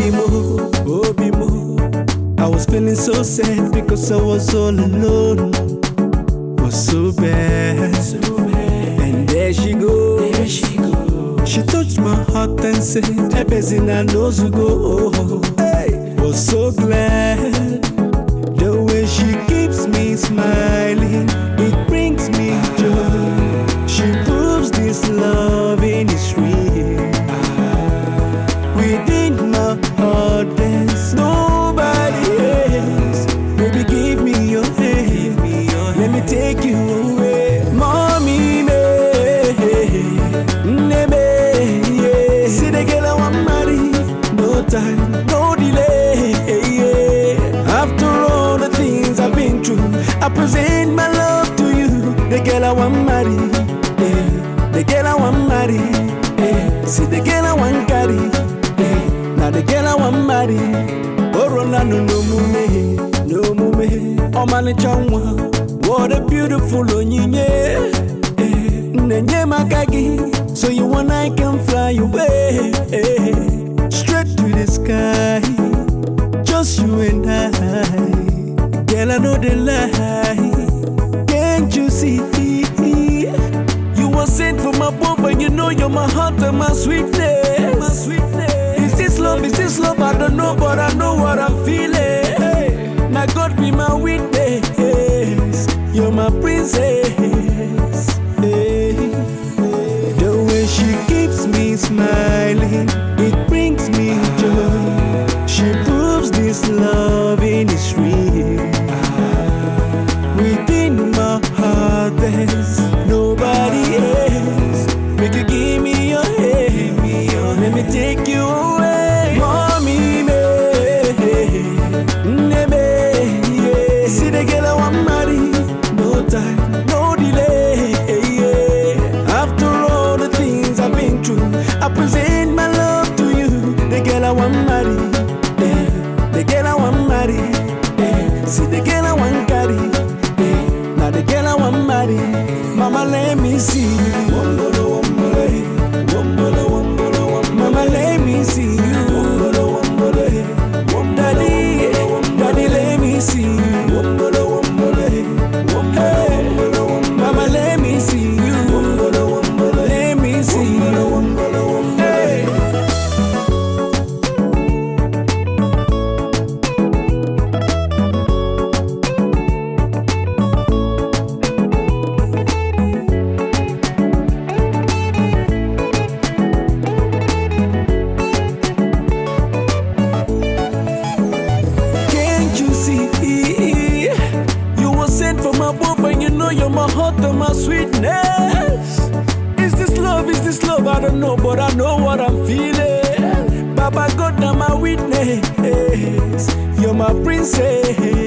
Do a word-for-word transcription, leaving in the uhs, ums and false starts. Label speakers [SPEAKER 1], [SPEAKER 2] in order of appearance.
[SPEAKER 1] Obimo, Obimo. I was feeling so sad because I was all alone. Was so bad, so bad. And there she goes, there she goes. She touched my heart and said, Ebezina knows who go. Hey, was so glad. The way she keeps me smiling, it brings me joy. She proves this love in is real. Within my heart there's nobody else. Baby, give me your hand, let me take you away. Mommy, me, me, yeah. See the girl I want marry, no time, no delay. After all the things I've been through, I present my love to you. The girl I want marry, yeah. The girl I want marry, yeah. See the girl I want carry, yeah. Now the girl I want marry. Oh, Ronaldo, no mume, no mume. Oh, man, changwa. What a beautiful onyinye. Nenye makagi, so you and I can fly away straight to the sky. Just you and I, girl, I know the lie. Can't you see? You were sent from above, and you know you're my heart and my sweetness. My sweetness. Is this love? Is this love? I don't know, but I know what I'm feeling. Now God be my witness. You're my princess. The way she keeps me smiling, it brings me joy. She proves this love is real. Within my heart there's nobody else. Make you give me your hand, let me take you away. Mommy, me, me, yeah. See the girl I want marry, no time, no delay. After all the things I've been through, I present my love to you. The girl I want marry, yeah. The girl I want marry, yeah. See the girl I want carry, yeah. Now the girl I want marry. Mama, let me see you. Wombolo, wombolo, wombolo, wombolo, wombolo. Mama, let me see you. Wombolo, wombolo, wombolo. Daddy, daddy, let me see you. Wombolo, wombolo, wombolo. Mama, let me see you. Wombolo, wombolo. Let me see you. Hey. From above, and you know you're my heart and my sweetness. Is this love? Is this love? I don't know, but I know what I'm feeling. Baba God, now my witness. You're my princess.